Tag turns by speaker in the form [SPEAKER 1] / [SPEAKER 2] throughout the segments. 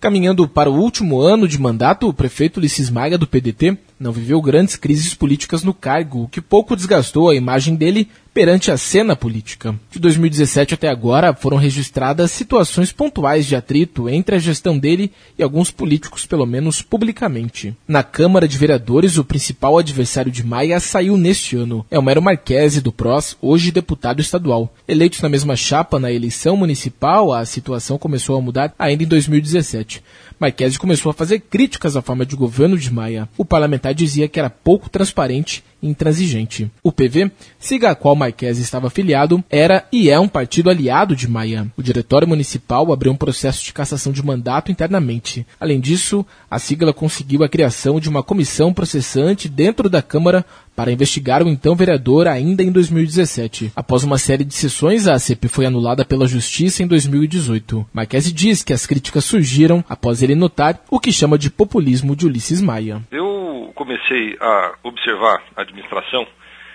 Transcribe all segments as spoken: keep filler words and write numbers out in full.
[SPEAKER 1] Caminhando para o último ano de mandato, o prefeito Ulisses Maia, do P D T, não viveu grandes crises políticas no cargo, o que pouco desgastou a imagem dele perante a cena política. De dois mil e dezessete até agora, foram registradas situações pontuais de atrito entre a gestão dele e alguns políticos, pelo menos publicamente. Na Câmara de Vereadores, o principal adversário de Maia saiu neste ano. É Homero Marchesi, do P R O S, hoje deputado estadual. Eleitos na mesma chapa na eleição municipal, a situação começou a mudar ainda em dois mil e dezessete. Marchesi começou a fazer críticas à forma de governo de Maia. O parlamentar dizia que era pouco transparente e intransigente. O P V, siga a qual Marchesi estava afiliado, era e é um partido aliado de Maia. O diretório municipal abriu um processo de cassação de mandato internamente. Além disso, a sigla conseguiu a criação de uma comissão processante dentro da Câmara para investigar o então vereador ainda em dois mil e dezessete. Após uma série de sessões, a C P foi anulada pela Justiça em dois mil e dezoito. Marchesi diz que as críticas surgiram após ele notar o que chama de populismo de Ulisses Maia.
[SPEAKER 2] Eu comecei a observar a administração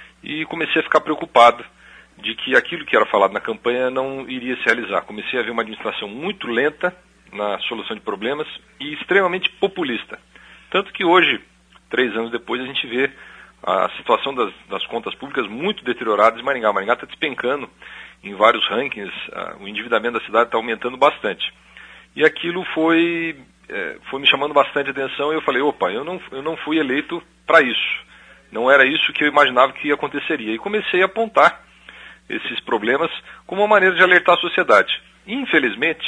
[SPEAKER 2] e comecei a ficar preocupado de que aquilo que era falado na campanha não iria se realizar. Comecei a ver uma administração muito lenta na solução de problemas e extremamente populista. Tanto que hoje, três anos depois, a gente vê a situação das, das contas públicas muito deterioradas em Maringá. Maringá está despencando em vários rankings, uh, o endividamento da cidade está aumentando bastante. E aquilo foi, é, foi me chamando bastante atenção e eu falei, opa, eu não, eu não fui eleito para isso. Não era isso que eu imaginava que aconteceria. E comecei a apontar esses problemas como uma maneira de alertar a sociedade. Infelizmente,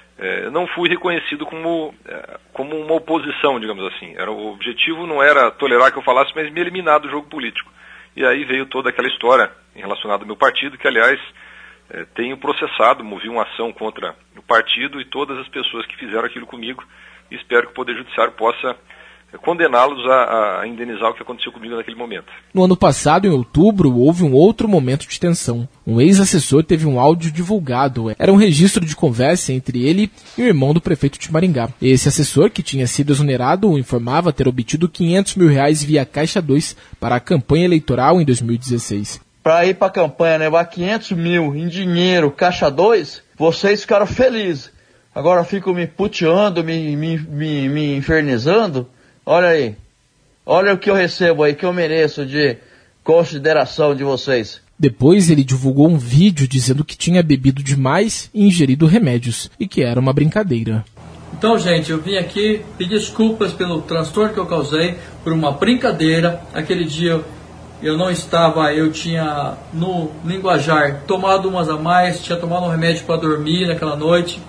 [SPEAKER 2] é, não fui reconhecido como, é, como uma oposição, digamos assim. Era, o objetivo não era tolerar que eu falasse, mas me eliminar do jogo político. E aí veio toda aquela história relacionada ao meu partido, que, aliás, é, tenho processado, movi uma ação contra o partido e todas as pessoas que fizeram aquilo comigo. E espero que o Poder Judiciário possa condená-los a, a indenizar o que aconteceu comigo naquele momento.
[SPEAKER 1] No ano passado, em outubro, houve um outro momento de tensão. Um ex-assessor teve um áudio divulgado. Era um registro de conversa entre ele e o irmão do prefeito de Maringá. Esse assessor, que tinha sido exonerado, informava ter obtido quinhentos mil reais via Caixa dois para a campanha eleitoral em dois mil e dezesseis.
[SPEAKER 3] Para ir para a campanha levar quinhentos mil em dinheiro, Caixa dois, vocês ficaram felizes. Agora ficam me puteando, me, me, me, me infernizando. Olha aí, olha o que eu recebo aí, que eu mereço de consideração de vocês.
[SPEAKER 1] Depois ele divulgou um vídeo dizendo que tinha bebido demais e ingerido remédios, e que era uma brincadeira.
[SPEAKER 4] Então, gente, eu vim aqui pedir desculpas pelo transtorno que eu causei, por uma brincadeira. Aquele dia eu não estava, eu tinha no linguajar tomado umas a mais, tinha tomado um remédio para dormir naquela noite.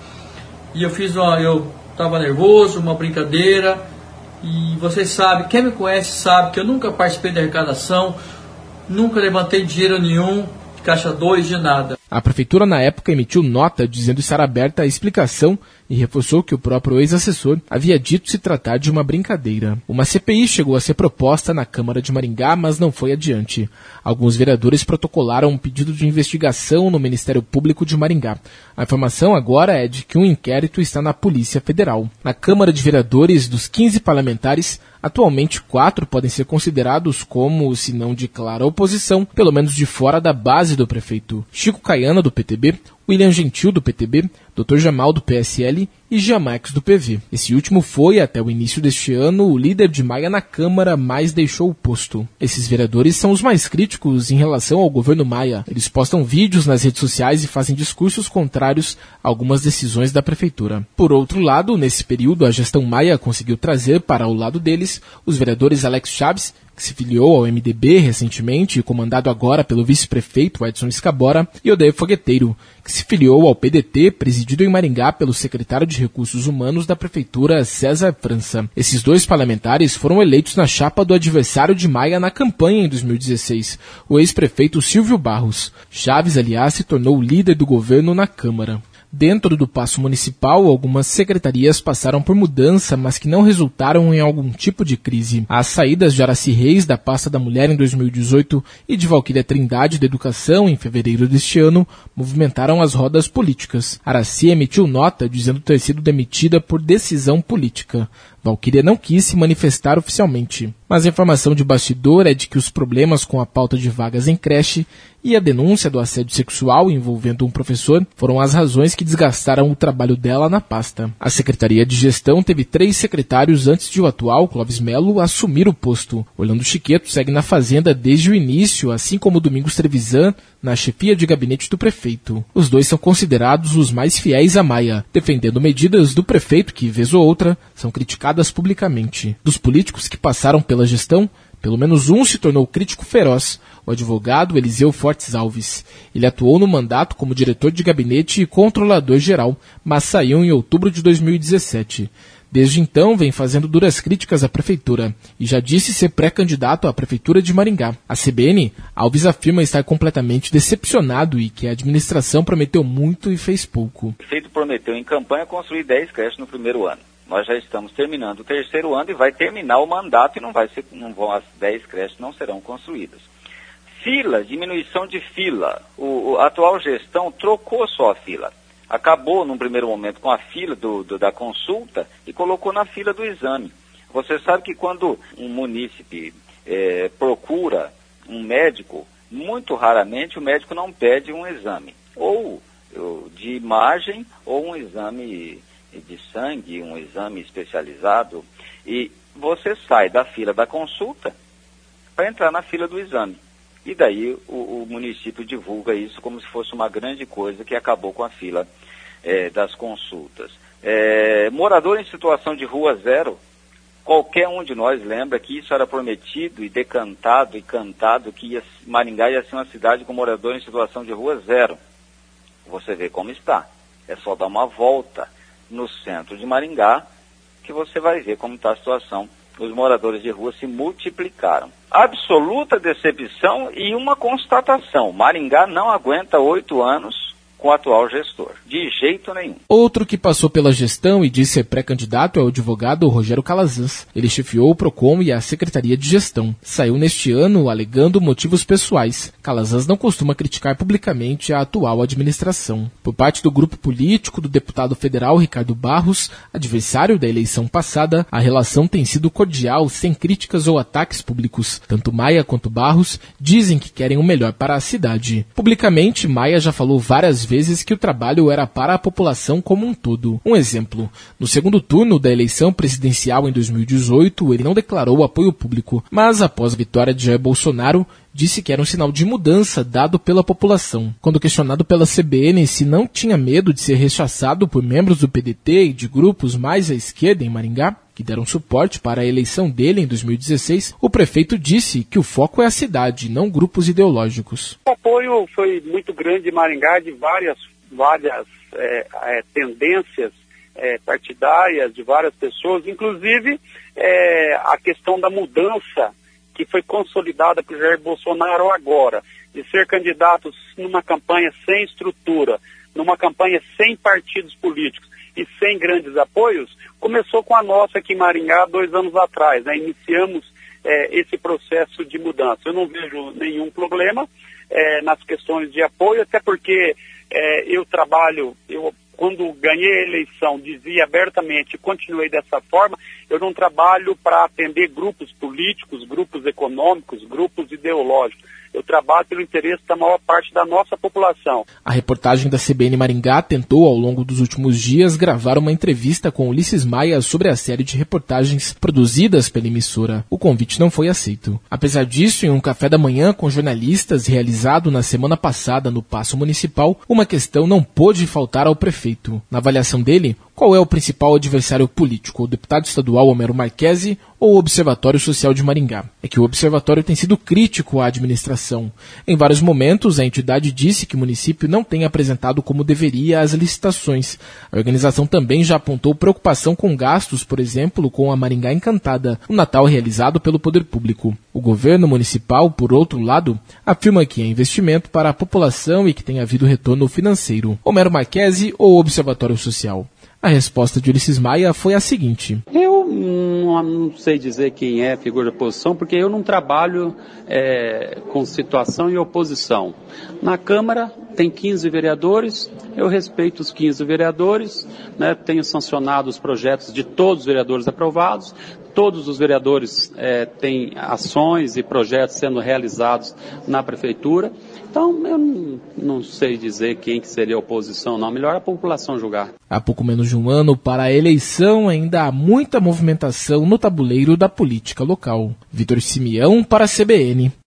[SPEAKER 4] E eu fiz uma, eu estava nervoso, uma brincadeira. E vocês sabem, quem me conhece sabe que eu nunca participei de arrecadação, nunca levantei dinheiro nenhum, de Caixa dois, de nada.
[SPEAKER 1] A prefeitura, na época, emitiu nota dizendo estar aberta à explicação e reforçou que o próprio ex-assessor havia dito se tratar de uma brincadeira. Uma C P I chegou a ser proposta na Câmara de Maringá, mas não foi adiante. Alguns vereadores protocolaram um pedido de investigação no Ministério Público de Maringá. A informação agora é de que um inquérito está na Polícia Federal. Na Câmara de Vereadores, dos quinze parlamentares, atualmente quatro podem ser considerados como, se não de clara oposição, pelo menos de fora da base do prefeito. Chico Caiana, do P T B, William Gentil, do P T B, doutor Jamal, do P S L e Jean Marques, do P V. Esse último foi, até o início deste ano, o líder de Maia na Câmara, mas deixou o posto. Esses vereadores são os mais críticos em relação ao governo Maia. Eles postam vídeos nas redes sociais e fazem discursos contrários a algumas decisões da prefeitura. Por outro lado, nesse período, a gestão Maia conseguiu trazer para o lado deles os vereadores Alex Chaves, que se filiou ao M D B recentemente e comandado agora pelo vice-prefeito Edson Escabora, e Odair Fogueteiro, que se filiou ao P D T, presidido em Maringá pelo secretário de Recursos Humanos da Prefeitura, César França. Esses dois parlamentares foram eleitos na chapa do adversário de Maia na campanha em dois mil e dezesseis, o ex-prefeito Silvio Barros. Chaves, aliás, se tornou o líder do governo na Câmara. Dentro do Paço Municipal, algumas secretarias passaram por mudança, mas que não resultaram em algum tipo de crise. As saídas de Araci Reis, da pasta da Mulher, em dois mil e dezoito, e de Valquíria Trindade, da Educação, em fevereiro deste ano, movimentaram as rodas políticas. Araci emitiu nota dizendo ter sido demitida por decisão política. Valquíria não quis se manifestar oficialmente, mas a informação de bastidor é de que os problemas com a pauta de vagas em creche e a denúncia do assédio sexual envolvendo um professor foram as razões que desgastaram o trabalho dela na pasta. A Secretaria de Gestão teve três secretários antes de o atual, Clóvis Melo, assumir o posto. Orlando Chiqueto segue na Fazenda desde o início, assim como Domingos Trevisan, na chefia de gabinete do prefeito. Os dois são considerados os mais fiéis a Maia, defendendo medidas do prefeito que, vez ou outra, são criticadas publicamente. Dos políticos que passaram pela gestão, pelo menos um se tornou crítico feroz, o advogado Eliseu Fortes Alves. Ele atuou no mandato como diretor de gabinete e controlador-geral, mas saiu em outubro de dois mil e dezessete. Desde então, vem fazendo duras críticas à prefeitura e já disse ser pré-candidato à prefeitura de Maringá. A C B N, Alves afirma estar completamente decepcionado e que a administração prometeu muito e fez pouco.
[SPEAKER 5] O prefeito prometeu em campanha construir dez creches no primeiro ano. Nós já estamos terminando o terceiro ano e vai terminar o mandato e não vai ser, não vão, as dez creches não serão construídas. Fila, diminuição de fila. O, a atual gestão trocou só a fila. Acabou, num primeiro momento, com a fila do, do, da consulta e colocou na fila do exame. Você sabe que quando um munícipe é, procura um médico, muito raramente o médico não pede um exame, ou, ou de imagem, ou um exame de sangue, um exame especializado, e você sai da fila da consulta para entrar na fila do exame. E daí o, o município divulga isso como se fosse uma grande coisa que acabou com a fila é, das consultas. É, morador em situação de rua zero, qualquer um de nós lembra que isso era prometido e decantado e cantado, que ia, Maringá ia ser uma cidade com morador em situação de rua zero. Você vê como está. É só dar uma volta no centro de Maringá que você vai ver como está a situação. Os moradores de rua se multiplicaram. Absoluta decepção e uma constatação. Maringá não aguenta oito anos com o atual gestor. De jeito nenhum.
[SPEAKER 1] Outro que passou pela gestão e disse ser pré-candidato é o advogado Rogério Calazans. Ele chefiou o Procon e a Secretaria de Gestão. Saiu neste ano alegando motivos pessoais. Calazans não costuma criticar publicamente a atual administração. Por parte do grupo político do deputado federal Ricardo Barros, adversário da eleição passada, a relação tem sido cordial, sem críticas ou ataques públicos. Tanto Maia quanto Barros dizem que querem o melhor para a cidade. Publicamente, Maia já falou várias vezes que o trabalho era para a população como um todo. Um exemplo, no segundo turno da eleição presidencial em dois mil e dezoito, ele não declarou apoio público, mas após a vitória de Jair Bolsonaro, disse que era um sinal de mudança dado pela população. Quando questionado pela C B N se não tinha medo de ser rechaçado por membros do P D T e de grupos mais à esquerda em Maringá, que deram suporte para a eleição dele em dois mil e dezesseis, o prefeito disse que o foco é a cidade, não grupos ideológicos.
[SPEAKER 6] O apoio foi muito grande em Maringá de várias, várias é, é, tendências é, partidárias, de várias pessoas, inclusive é, a questão da mudança que foi consolidada por Jair Bolsonaro agora, de ser candidato numa campanha sem estrutura, numa campanha sem partidos políticos e sem grandes apoios, começou com a nossa aqui em Maringá dois anos atrás, né? Iniciamos é, esse processo de mudança. Eu não vejo nenhum problema é, nas questões de apoio, até porque é, eu trabalho, eu quando ganhei a eleição dizia abertamente, continuei dessa forma, eu não trabalho para atender grupos políticos, grupos econômicos, grupos ideológicos. Eu trabalho pelo interesse da maior parte da nossa população.
[SPEAKER 1] A reportagem da C B N Maringá tentou, ao longo dos últimos dias, gravar uma entrevista com Ulisses Maia sobre a série de reportagens produzidas pela emissora. O convite não foi aceito. Apesar disso, em um café da manhã com jornalistas realizado na semana passada no Paço Municipal, uma questão não pôde faltar ao prefeito. Na avaliação dele, qual é o principal adversário político, o deputado estadual Homero Marchese ou o Observatório Social de Maringá? É que o Observatório tem sido crítico à administração. Em vários momentos, a entidade disse que o município não tem apresentado como deveria as licitações. A organização também já apontou preocupação com gastos, por exemplo, com a Maringá Encantada, um Natal realizado pelo poder público. O governo municipal, por outro lado, afirma que é investimento para a população e que tem havido retorno financeiro. Homero Marchese ou Observatório Social? A resposta de Ulisses Maia foi a seguinte.
[SPEAKER 6] Eu
[SPEAKER 7] não, não sei dizer quem é figura de oposição, porque eu não trabalho é, com situação e oposição. Na Câmara tem quinze vereadores, eu respeito os quinze vereadores, né, tenho sancionado os projetos de todos os vereadores aprovados, todos os vereadores é, têm ações e projetos sendo realizados na Prefeitura. Então, eu não, não sei dizer quem que seria a oposição, não. Melhor a população julgar.
[SPEAKER 1] Há pouco menos de um ano para a eleição, ainda há muita movimentação no tabuleiro da política local. Vitor Simeão para a C B N.